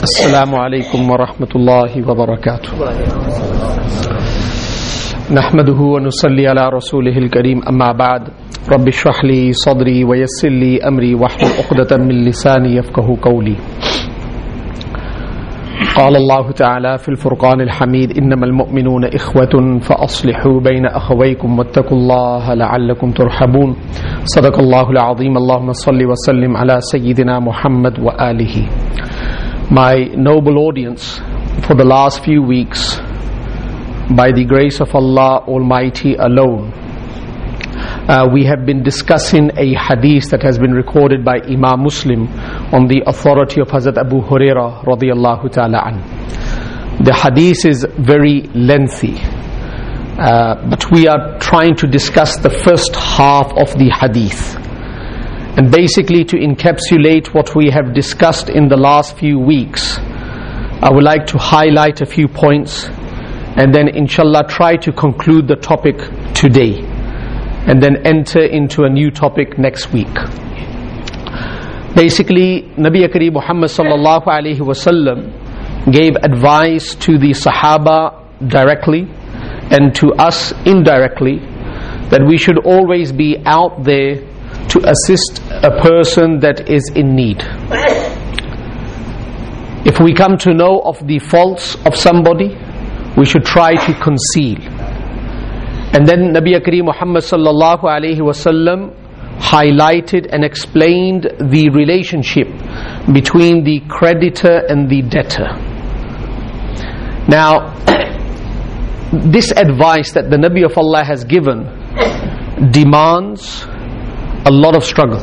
السلام عليكم ورحمة الله وبركاته. نحمده ونصلي على رسوله الكريم أما بعد رب اشرح لي صدري ويسر لي أمري واحلل عقدة من لساني يفقهوا قولي. قال الله تعالى في الفرقان الحميد إنما المؤمنون إخوة فأصلحوا بين أخويكم واتقوا الله لعلكم ترحمون. صدق الله العظيم. اللهم صل وسلم على سيدنا محمد وآله. My noble audience, for the last few weeks, by the grace of Allah Almighty alone, we have been discussing a hadith that has been recorded by Imam Muslim on the authority of Hazrat Abu Hurairah radiyallahu ta'ala an. The hadith is very lengthy, but we are trying to discuss the first half of the hadith. And basically, to encapsulate what we have discussed in the last few weeks, I would like to highlight a few points and then inshallah try to conclude the topic today and then enter into a new topic next week. Basically, Nabi Kareem Muhammad sallallahu alaihi wasallam gave advice to the Sahaba directly and to us indirectly that we should always be out there to assist a person that is in need. If we come to know of the faults of somebody, we should try to conceal. And then Nabi Kareem Muhammad sallallahu alaihi wasallam highlighted and explained the relationship between the creditor and the debtor. Now, this advice that the Nabi of Allah has given demands a lot of struggle.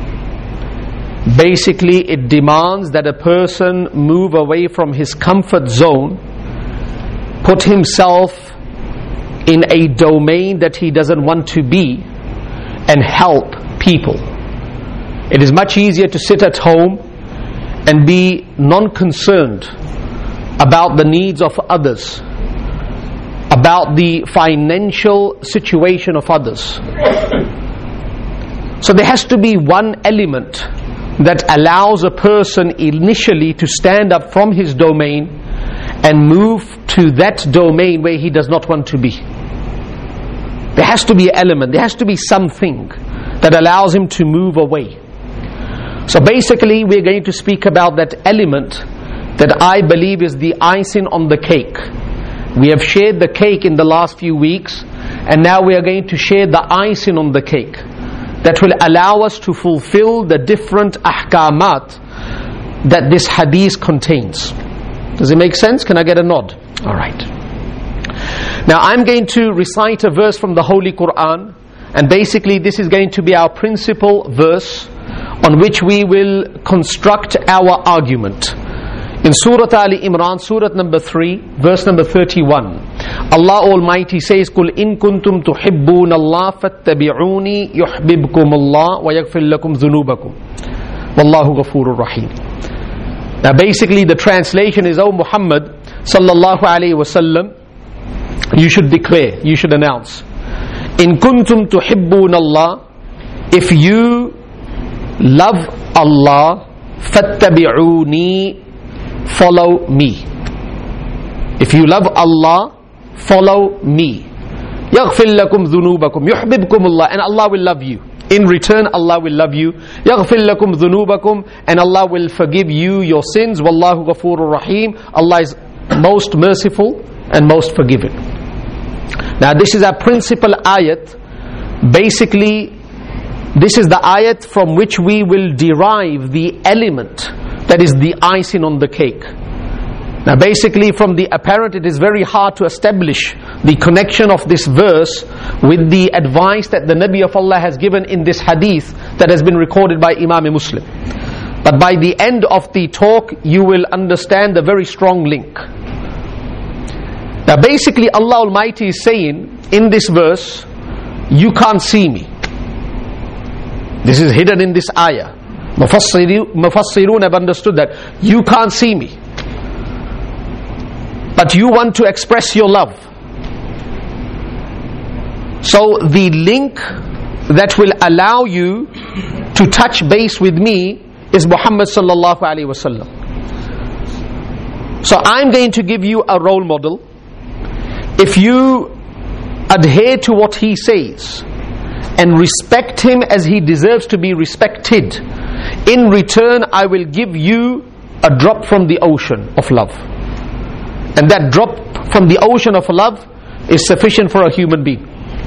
Basically, it demands that a person move away from his comfort zone, put himself in a domain that he doesn't want to be, and help people. It is much easier to sit at home and be non-concerned about the needs of others, about the financial situation of others. So there has to be one element that allows a person initially to stand up from his domain and move to that domain where he does not want to be. There has to be an element, there has to be something that allows him to move away. So basically we're going to speak about that element that I believe is the icing on the cake. We have shared the cake in the last few weeks, and now we are going to share the icing on the cake that will allow us to fulfill the different ahkamat that this hadith contains. Does it make sense? Can I get a nod? Alright. Now I'm going to recite a verse from the Holy Quran, and basically this is going to be our principal verse on which we will construct our argument. In Surah Ali Imran, Surah number 3, verse number 31, Allah Almighty says, قُلْ إِن كُنْتُمْ تُحِبُّونَ اللَّهَ فَاتَّبِعُونِي يُحْبِبْكُمُ اللَّهُ وَيَغْفِرْ لَكُمْ ذُنُوبَكُمْ وَاللَّهُ غَفُورٌ رَحِيمٌ. Now basically the translation is, O Muhammad sallallahu alayhi wasallam, you should declare, you should announce, إِن كُنْتُمْ تُحِبُّونَ اللَّهَ, if you love Allah, فَاتَّبِعُونِي, follow me. If you love Allah, follow me. يَغْفِرْ لَكُمْ ذُنُوبَكُمْ يُحْبِبْكُمُ اللَّهُ, and Allah will love you. In return, Allah will love you. يَغْفِرْ لَكُمْ ذُنُوبَكُمْ, and Allah will forgive you your sins. وَاللَّهُ غَفُورٌ رَحِيمٌ, Allah is most merciful and most forgiving. Now this is our principal ayat. Basically, this is the ayat from which we will derive the element that is the icing on the cake. Now basically from the apparent, it is very hard to establish the connection of this verse with the advice that the Nabi of Allah has given in this hadith that has been recorded by Imam Muslim. But by the end of the talk, you will understand the very strong link. Now basically Allah Almighty is saying in this verse, you can't see me. This is hidden in this ayah. Mufassirun have understood that you can't see me, but you want to express your love. So the link that will allow you to touch base with me is Muhammad sallallahu alaihi wasallam. So I'm going to give you a role model. If you adhere to what he says and respect him as he deserves to be respected, in return I will give you a drop from the ocean of love. And that drop from the ocean of love is sufficient for a human being.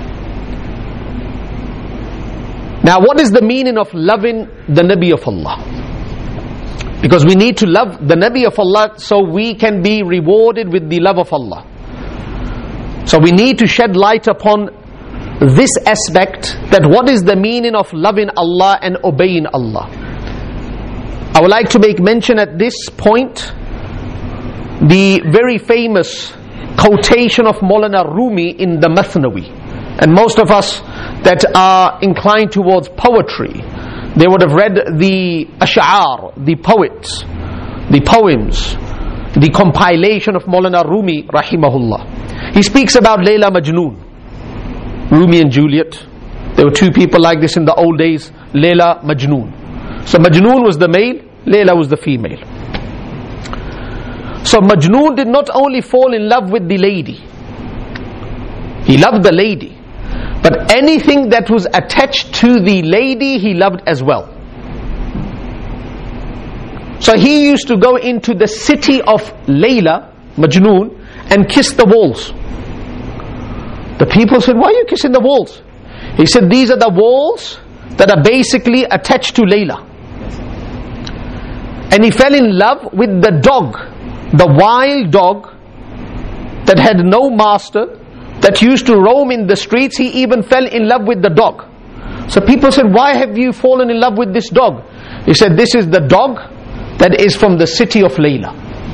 Now, what is the meaning of loving the Nabi of Allah? Because we need to love the Nabi of Allah so we can be rewarded with the love of Allah. So we need to shed light upon this aspect, that what is the meaning of loving Allah and obeying Allah. I would like to make mention at this point the very famous quotation of Maulana Rumi in the Mathnawi. And most of us that are inclined towards poetry, they would have read the ash'ar, the poets, the poems, the compilation of Maulana Rumi rahimahullah. He speaks about Layla Majnoon, Rumi and Juliet. There were two people like this in the old days, Layla Majnoon. So Majnoon was the male, Layla was the female. So Majnoon did not only fall in love with the lady, he loved the lady, but anything that was attached to the lady he loved as well. So he used to go into the city of Layla, Majnoon, and kiss the walls. The people said, why are you kissing the walls? He said, these are the walls that are basically attached to Layla. And he fell in love with the dog, the wild dog that had no master, that used to roam in the streets. He even fell in love with the dog. So people said, why have you fallen in love with this dog? He said, this is the dog that is from the city of Layla.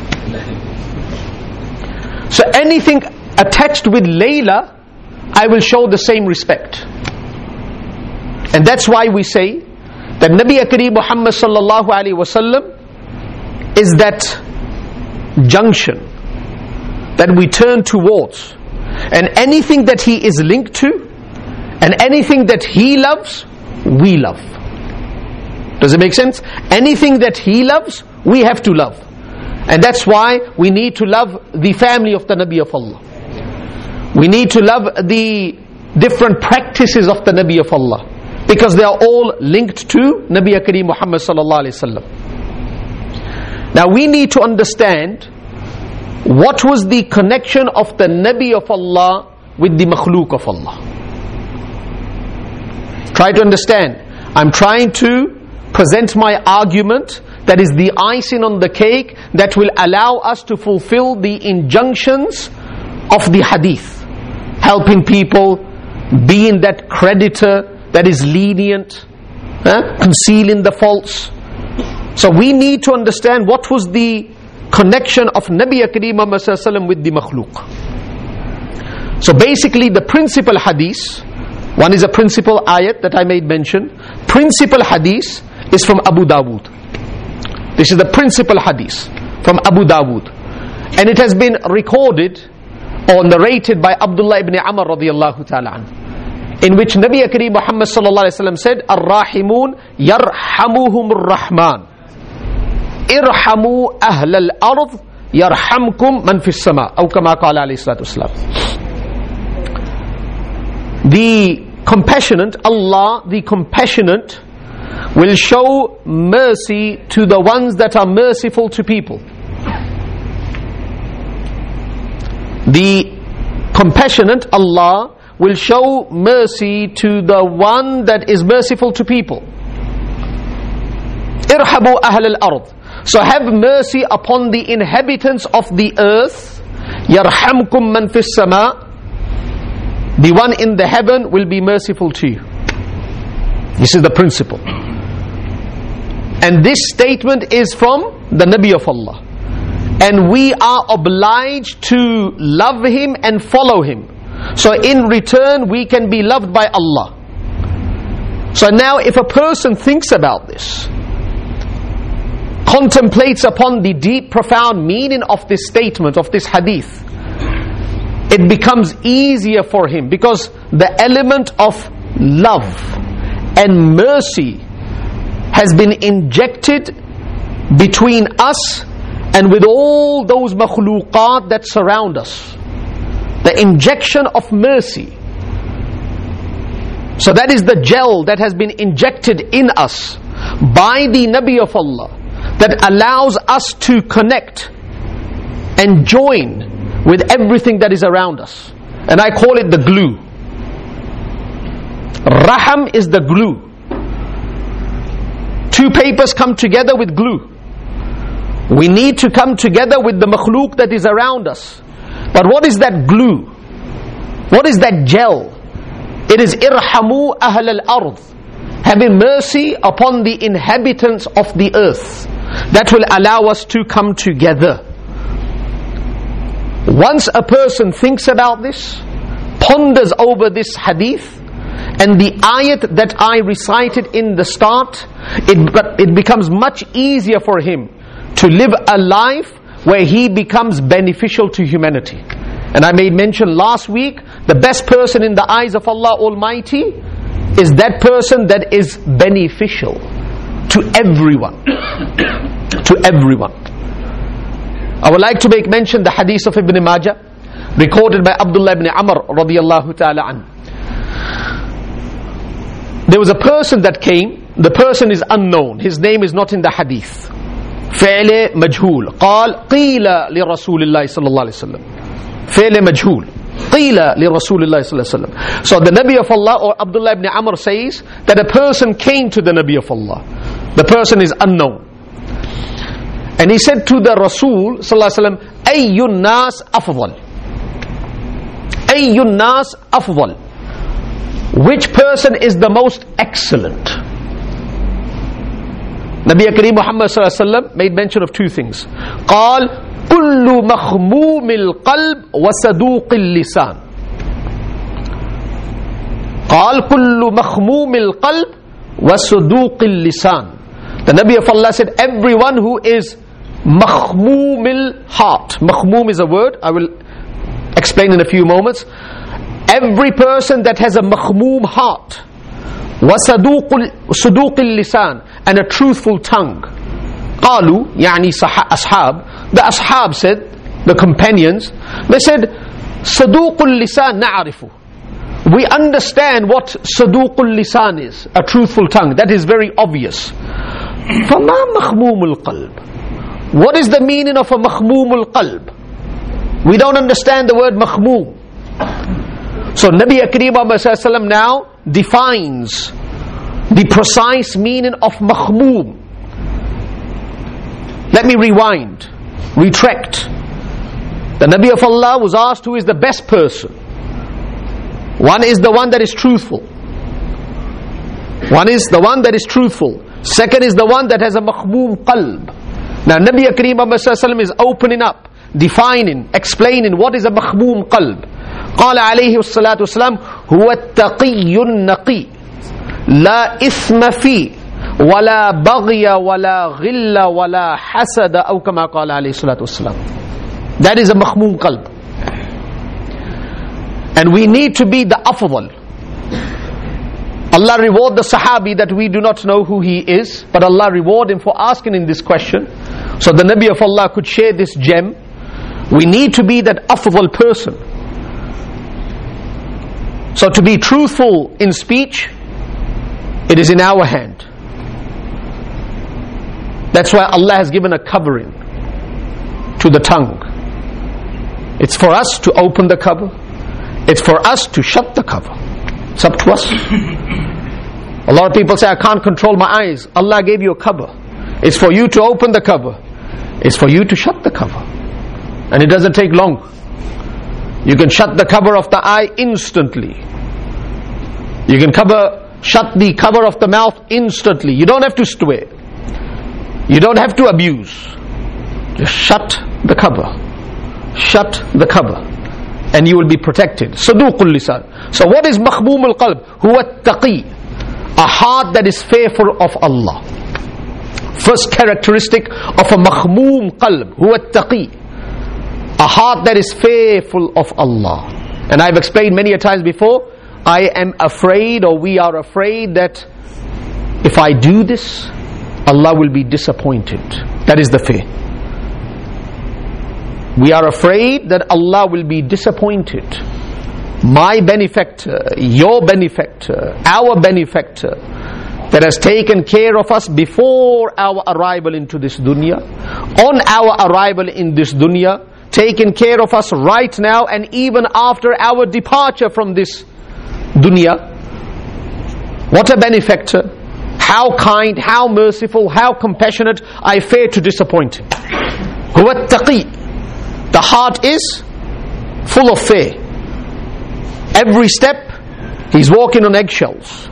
So anything attached with Layla, I will show the same respect. And that's why we say that Nabi Kareem Muhammad sallallahu alaihi wasallam is that junction that we turn towards. And anything that he is linked to, and anything that he loves, we love. Does it make sense? Anything that he loves, we have to love. And that's why we need to love the family of the Nabi of Allah. We need to love the different practices of the Nabi of Allah, because they are all linked to Nabi Kareem Muhammad sallallahu alaihi wasallam. Now we need to understand what was the connection of the Nabi of Allah with the makhluk of Allah. Try to understand. I'm trying to present my argument that is the icing on the cake that will allow us to fulfill the injunctions of the hadith. Helping people, being that creditor that is lenient, concealing the faults. So we need to understand what was the connection of Nabi Kareem Muhammad sallallahu alaihi wasallam with the makhluk. So basically the principal hadith, one is a principal ayat that I made mention. Principal hadith is from Abu Dawood. This is the principal hadith from Abu Dawood, and it has been recorded or narrated by Abdullah ibn Amr radiyallahu ta'ala anhu, in which Nabi Kareem Muhammad sallallahu alaihi wasallam said, Ar-Rahimun yarhamuhumur Rahman, irhamu ahlal ard yarhamkum man fis sama, aw kama qala alayhi salatu wasalam. The compassionate, Allah the compassionate, will show mercy to the ones that are merciful to people. The compassionate Allah will show mercy to the one that is merciful to people. Irhabu ahl al-ard. So have mercy upon the inhabitants of the earth. Yarhamkum man fis sama. The one in the heaven will be merciful to you. This is the principle. And this statement is from the Nabi of Allah. And we are obliged to love him and follow him. So in return we can be loved by Allah. So now if a person thinks about this, contemplates upon the deep profound meaning of this statement, of this hadith, it becomes easier for him, because the element of love and mercy has been injected between us and with all those makhluqat that surround us. The injection of mercy. So that is the gel that has been injected in us by the Nabi of Allah, that allows us to connect and join with everything that is around us. And I call it the glue. Raham is the glue. Two papers come together with glue. We need to come together with the makhluk that is around us. But what is that glue? What is that gel? It is irhamu ahl al-ard, having mercy upon the inhabitants of the earth. That will allow us to come together. Once a person thinks about this, ponders over this hadith and the ayat that I recited in the start, it becomes much easier for him to live a life where he becomes beneficial to humanity. And I made mention last week, the best person in the eyes of Allah Almighty is that person that is beneficial to everyone. To everyone. I would like to make mention the hadith of Ibn Majah, recorded by Abdullah ibn Amr radiyallahu ta'ala an. There was a person that came, the person is unknown, his name is not in the hadith. فعل مجهول قال قيل لرسول الله صلى الله عليه وسلم فعل مجهول قيل لرسول الله صلى الله عليه وسلم. So the Nabi of Allah, or Abdullah ibn Amr, says that a person came to the Nabi of Allah. The person is unknown, and he said to the Rasul sallallahu alaihi wasallam, ayyun nas afdal, ayyun nas afdal, which person is the most excellent? Nabi Kareem Muhammad sallallahu alaihi wasallam made mention of two things. قال كل مخموم القلب وصدوق اللسان. قال كل مخموم القلب وصدوق اللسان. The Nabi of Allah said, everyone who is makhmoom al-heart. Makhmoom is a word, I will explain in a few moments. Every person that has a makhmoom heart, وصدوق اللسان, and a truthful tongue. قالوا يعني أصحاب, the ashab said, the companions, they said, صدوق اللسان نعرفه. We understand what صدوق اللسان is, a truthful tongue. That is very obvious. فما مخموم القلب? What is the meaning of a مخموم القلب? We don't understand the word مخموم. So Nabi Kareem Muhammad sallallahu alaihi wasallam now defines the precise meaning of makhmoom. Let me rewind, retract. The Nabi of Allah was asked who is the best person. One is the one that is truthful. One is the one that is truthful. Second is the one that has a makhmoom qalb. Now Nabi Kareem Muhammad sallallahu alaihi wasallam is opening up, defining, explaining what is a makhmoom qalb. قال عليه الصلاة والسلام هو التقي النقي لا إثم فيه ولا بغي ولا غل ولا حسد أو كما قال عليه الصلاة والسلام. That is a makhmoom qalb. And we need to be the afdal. Allah reward the sahabi that we do not know who he is, but Allah reward him for asking in this question, so the Nabi of Allah could share this gem. We need to be that afdal person. So to be truthful in speech, it is in our hand. That's why Allah has given a covering to the tongue. It's for us to open the cover. It's for us to shut the cover. It's up to us. A lot of people say, I can't control my eyes. Allah gave you a cover. It's for you to open the cover. It's for you to shut the cover. And it doesn't take long. You can shut the cover of the eye instantly. You can shut the cover of the mouth instantly. You don't have to swear. You don't have to abuse. Just shut the cover. Shut the cover. And you will be protected. Saduqul lisan. So what is makhmoom al-qalb? Huwa taqi. A heart that is fearful of Allah. First characteristic of a makhmoom qalb. Huwa taqi. A heart that is fearful of Allah. And I've explained many a times before, I am afraid, or we are afraid, that if I do this, Allah will be disappointed. That is the fear. We are afraid that Allah will be disappointed. My benefactor, your benefactor, our benefactor, that has taken care of us before our arrival into this dunya, on our arrival in this dunya, taken care of us right now, and even after our departure from this dunya. What a benefactor, how kind, how merciful, how compassionate. I fear to disappoint him. Huwa taqi. The heart is full of fear. Every step he's walking on eggshells.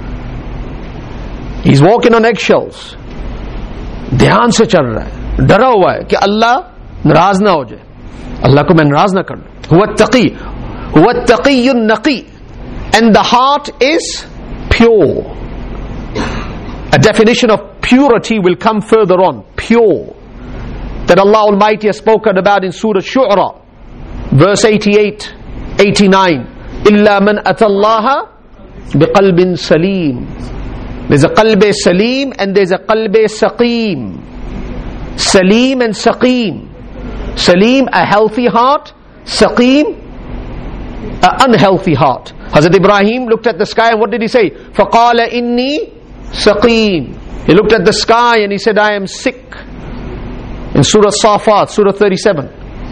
He's walking on eggshells. ध्यान से चल रहा है, डरा हुआ है कि अल्लाह नाराज ना हो जाए, अल्लाह को मैं नाराज ना कर दूं. हुवा तक़ी, हुवा तक़ीयुन नक़ी. And the heart is pure. A definition of purity will come further on. Pure, that Allah Almighty has spoken about in Surah Shu'ara, verse 88, 89. إِلَّا مَنْ أَتَى اللَّهَ بِقَلْبٍ سَلِيمٍ. There's a qalb salim and there's a qalb saqeem. Salim and saqeem. Salim, a healthy heart. Saqeem, an unhealthy heart. Hazrat Ibrahim looked at the sky and what did he say? فَقَالَ إِنِّي سَقِيم. He looked at the sky and he said, I am sick. In Surah Safat, Surah 37.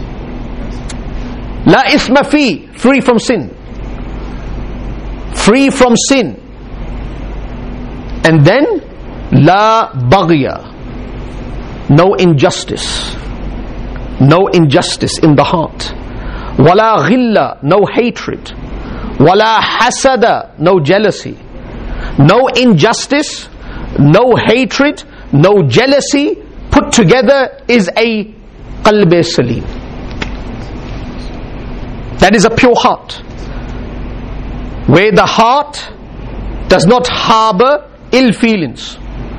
La isma fi, free from sin. Free from sin. And then, la baghya, no injustice. No injustice in the heart. Wala ghilla, no hatred. Wala hasada, no jealousy. No injustice, no hatred, no jealousy put together is a qalb salim. That is a pure heart, where the heart does not harbor ill feelings.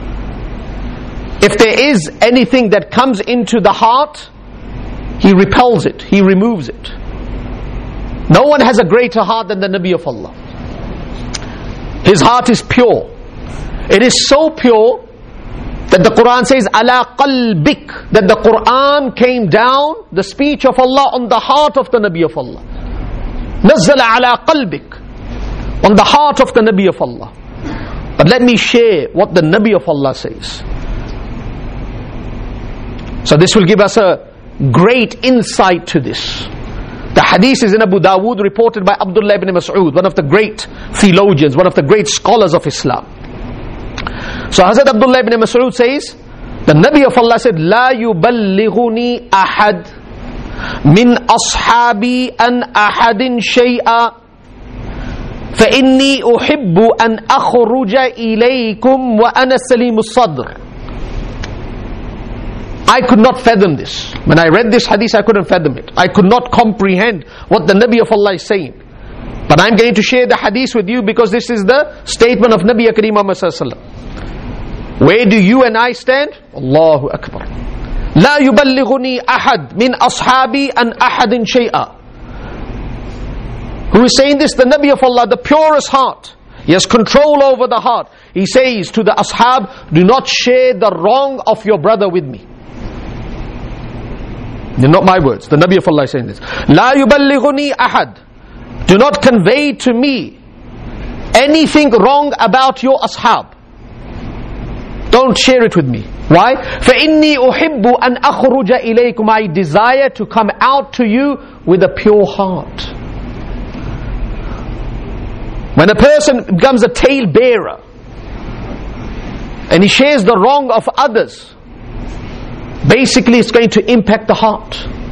If there is anything that comes into the heart, he repels it, he removes it. No one has a greater heart than the Nabi of Allah. His heart is pure. It is so pure that the Quran says, ala qalbik, that the Quran came down, the speech of Allah, on the heart of the Nabi of Allah. Nazzala ala qalbik, on the heart of the Nabi of Allah. But let me share what the Nabi of Allah says. So this will give us a great insight to this. The hadith is in Abu Dawood, reported by Abdullah ibn Mas'ud, one of the great theologians, one of the great scholars of Islam. So Hazrat Abdullah ibn Mas'ud says, the Nabi of Allah said, La yuballighuni ahad min ashabi an ahadin shay'a فإني أحب أن أخرج إليكم وأنا سليم الصدر. I could not fathom this. When I read this hadith, I couldn't fathom it. I could not comprehend what the Nabi of Allah is saying. But I'm going to share the hadith with you because this is the statement of Nabi Kareem Muhammad Sallallahu Alaihi Wasallam. Where do you and I stand? Allahu Akbar. لا يبلغني أحد من أصحابي أن أحد شيئا. Who is saying this? The Nabi of Allah, the purest heart. He has control over the heart. He says to the ashab, do not share the wrong of your brother with me. They're not my words. The Nabi of Allah is saying this. La yuballighuni ahad. Do not convey to me anything wrong about your ashab. Don't share it with me. Why? فَإِنِّي أُحِبُّ أَنْ أَخْرُجَ إِلَيْكُمْ. I desire to come out to you with a pure heart. When a person becomes a tale bearer and he shares the wrong of others, basically it's going to impact the heart.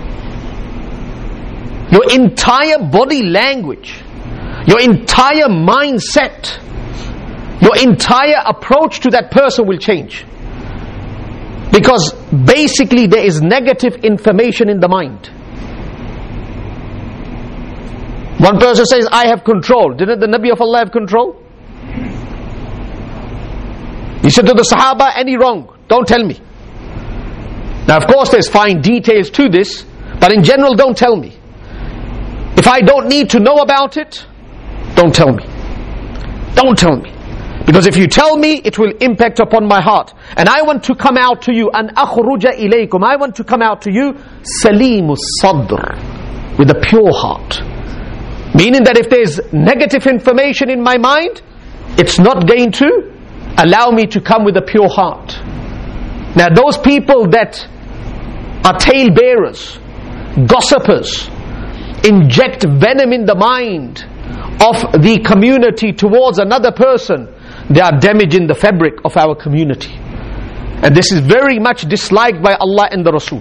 Your entire body language, your entire mindset, your entire approach to that person will change. Because basically there is negative information in the mind. One person says, I have control. Didn't the Nabi of Allah have control? He said to the Sahaba, any wrong, don't tell me. Now of course there's fine details to this, but in general don't tell me. If I don't need to know about it, don't tell me. Don't tell me. Because if you tell me, it will impact upon my heart. And I want to come out to you, and akhruja ilaykum, I want to come out to you, salimus sadr, with a pure heart. Meaning that if there's negative information in my mind, it's not going to allow me to come with a pure heart. Now those people that are talebearers, gossipers, inject venom in the mind of the community towards another person, they are damaging the fabric of our community. And this is very much disliked by Allah and the Rasul.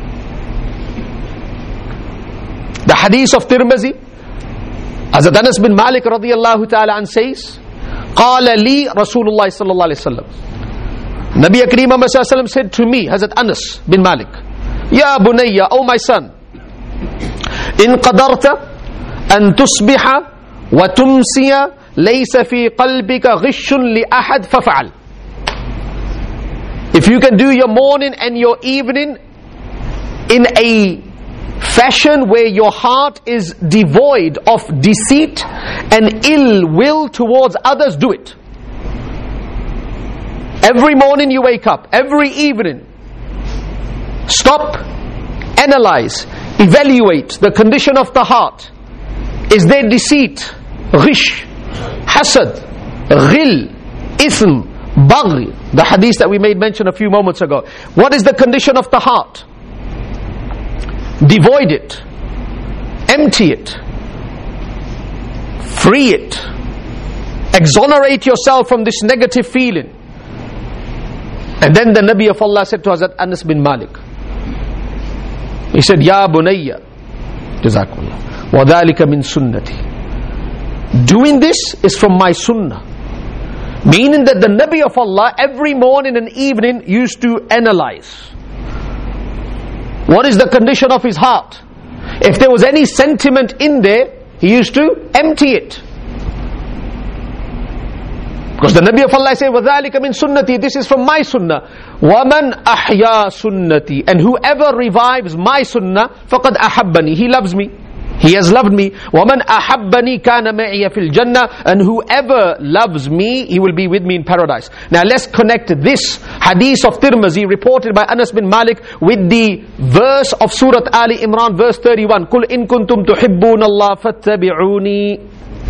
The hadith of Tirmizi, Hazrat Anas bin Malik radiyallahu ta'ala an says, قال لي رسول الله صلى الله عليه وسلم, Nabi Kareem Muhammad sallallahu alaihi wasallam said to me, Hazrat Anas bin Malik, Ya bunayya, O my son, in qadarta an tusbiha wa tumsiya laysa fi qalbika ghishun li ahad faf'al. If you can do your morning and your evening in a fashion where your heart is devoid of deceit and ill will towards others, do it. Every morning you wake up, every evening, stop, analyze, evaluate the condition of the heart. Is there deceit, ghish, hasad, ghil, ism, baghi, the hadith that we made mention a few moments ago? What is the condition of the heart? Devoid it, empty it, free it, exonerate yourself from this negative feeling. And then the Nabi of Allah said to Hazrat Anas bin Malik, he said, Ya bunayya, jazakumullah, wa dhalika min sunnati. Doing this is from my sunnah. Meaning that the Nabi of Allah every morning and evening used to analyze what is the condition of his heart. If there was any sentiment in there, he used to empty it. Because the Nabi of Allah said, وَذَلِكَ مِن sunnati, this is from my sunnah. وَمَنْ أَحْيَا sunnati, and whoever revives my sunnah, فَقَدْ أَحَبَّنِي, he loves me. He has loved me. وَمَنْ أَحَبَّنِي كَانَ مَعِيَ فِي الْجَنَّةِ, and whoever loves me, he will be with me in paradise. Now let's connect this hadith of Tirmizi reported by Anas bin Malik with the verse of Surah Ali Imran verse 31. قُلْ إِن كُنْتُمْ تُحِبُّونَ اللَّهَ فَاتَّبِعُونِي.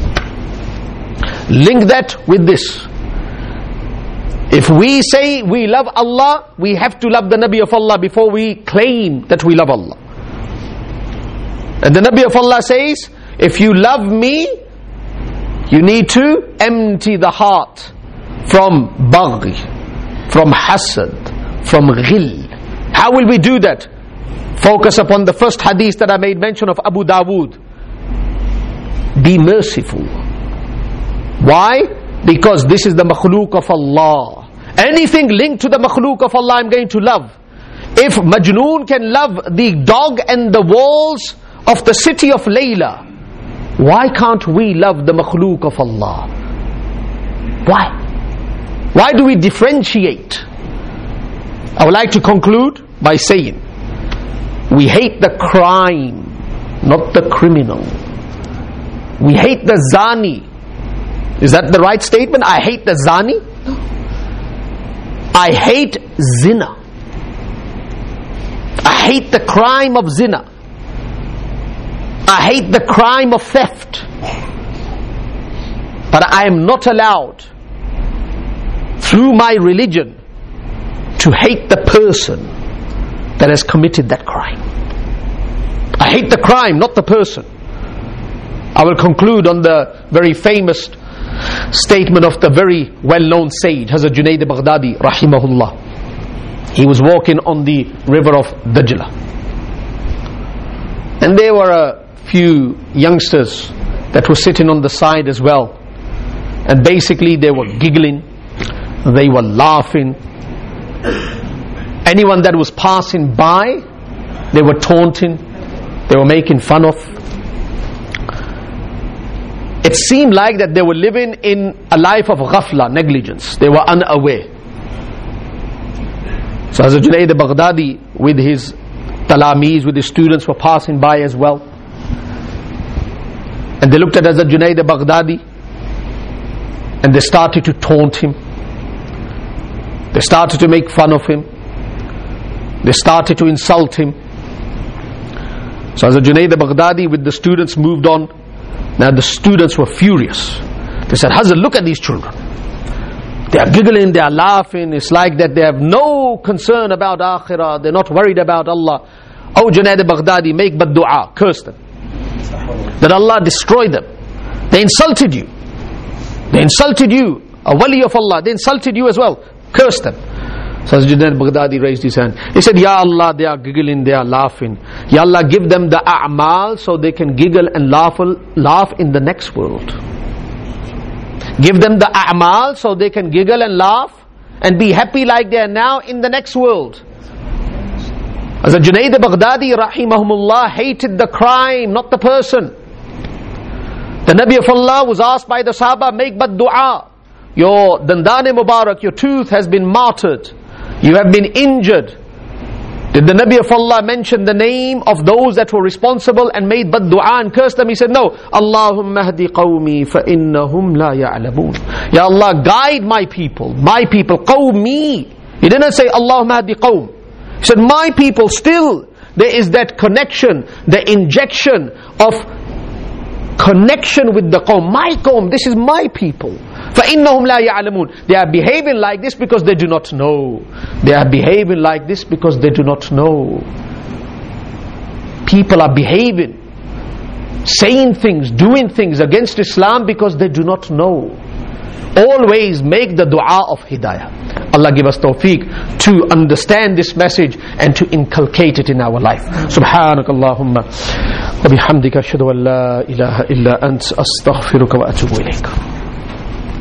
Link that with this. If we say we love Allah, we have to love the Nabi of Allah before we claim that we love Allah. And the Nabi of Allah says, if you love me, you need to empty the heart from baghi, from hasad, from ghil. How will we do that? Focus upon the first hadith that I made mention of Abu Dawood. Be merciful. Why? Because this is the makhluk of Allah. Anything linked to the makhluk of Allah I'm going to love. If Majnoon can love the dog and the walls of the city of Layla, why can't we love the makhluk of Allah? Why? Why do we differentiate? I would like to conclude by saying, we hate the crime, not the criminal. We hate the zani. Is that the right statement? I hate the zani? No. I hate zina. I hate the crime of zina. I hate the crime of theft. But I am not allowed, through my religion, to hate the person that has committed that crime. I hate the crime, not the person. I will conclude on the very famous statement of the very well-known sage Hazrat Junaid Baghdadi rahimahullah. He was walking on the river of Dajla, and there were a few youngsters that were sitting on the side as well, and basically they were giggling, they were laughing. Anyone that was passing by, they were taunting, they were making fun of. It seemed like that they were living in a life of ghafla, negligence. They were unaware. So Hazrat Junaid Baghdadi with his talameez, with his students, were passing by as well. And they looked at Hazrat Junaid Baghdadi and they started to taunt him. They started to make fun of him. They started to insult him. So as Junaid al-Baghdadi with the students moved on, now the students were furious. They said, Hazrat, look at these children. They are giggling, they are laughing. It's like that they have no concern about akhirah. They're not worried about Allah. Oh Junaid al-Baghdadi, make bad dua, curse them. That Allah destroy them. They insulted you. They insulted you, a wali of Allah. They insulted you as well. Curse them. So Junaid al-Baghdadi raised his hand. He said, Ya Allah, they are giggling, they are laughing. Ya Allah, give them the a'mal so they can giggle and laugh in the next world. Give them the a'mal so they can giggle and laugh and be happy like they are now in the next world. As Junaid al-Baghdadi rahimahumullah hated the crime, not the person. The Nabi of Allah was asked by the Sahaba, make bad dua. Your dandane mubarak, your tooth has been martyred. You have been injured. Did the Nabi of Allah mention the name of those that were responsible and made bad dua and cursed them? He said, no. Allahumma hdi qawmi fa innahum la ya'lamun. Ya Allah, guide my people, qawmi. He didn't say Allahumma hdi qawm. He said, my people. Still, there is that connection, the injection of connection with the qawm. My qawm, this is my people. فَإِنَّهُمْ لَا يَعْلَمُونَ. They are behaving like this because they do not know. They are behaving like this because they do not know. People are behaving, saying things, doing things against Islam because they do not know. Always make the dua of hidayah. Allah give us tawfiq to understand this message and to inculcate it in our life. Subhanakallahumma wa bihamdika ashhadu an la ilaha illa ant astaghfiruka wa atubu ilayk.